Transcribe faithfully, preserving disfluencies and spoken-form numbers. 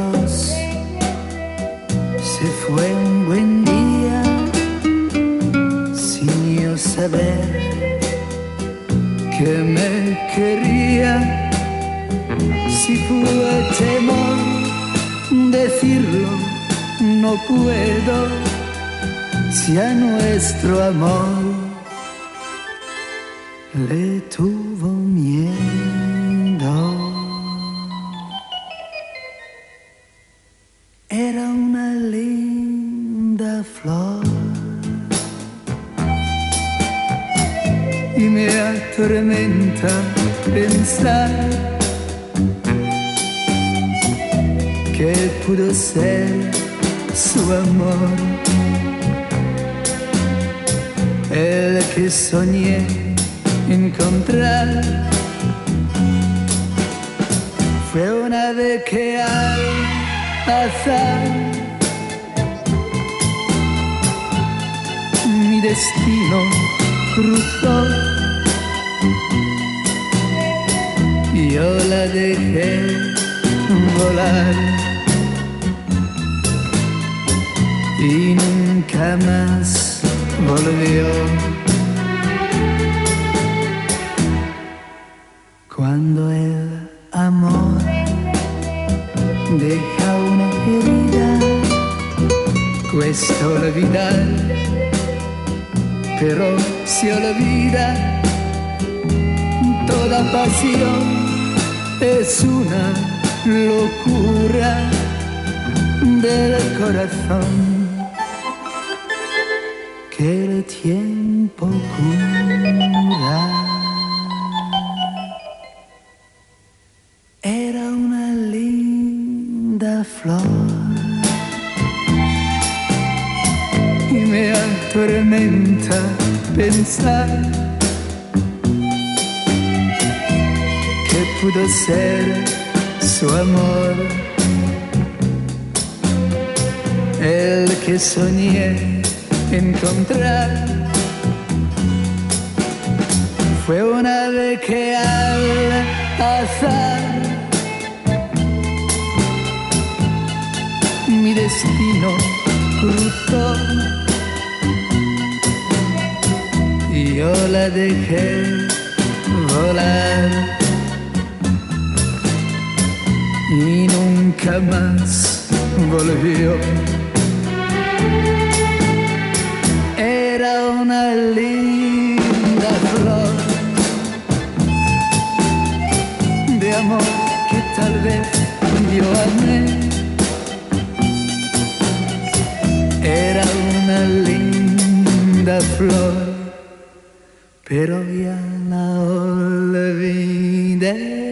Dios se fue un buen día sin yo saber que me quería. Si fue temor decirlo, no puedo, si a nuestro amor le tuvo miedo. Era una linda flor y me atormenta pensar que pudo ser su amor, el que soñé encontrar. Fue una vez que al azar mi destino cruzó y yo la dejé volar y nunca más volvió. Cuando el amor deja una herida, cuesta olvidar, pero se olvida. Toda pasión es una locura del corazón que el tiempo cura. Era una linda flor y me atormenta pensar que pudo ser su amor, el que soñé encontrar. Fue una vez que al azar mi destino cruzó y yo la dejé volar y nunca más volvió. Era una linda flor de amor que tal vez yo amé. Era una linda flor, pero ya la olvidé.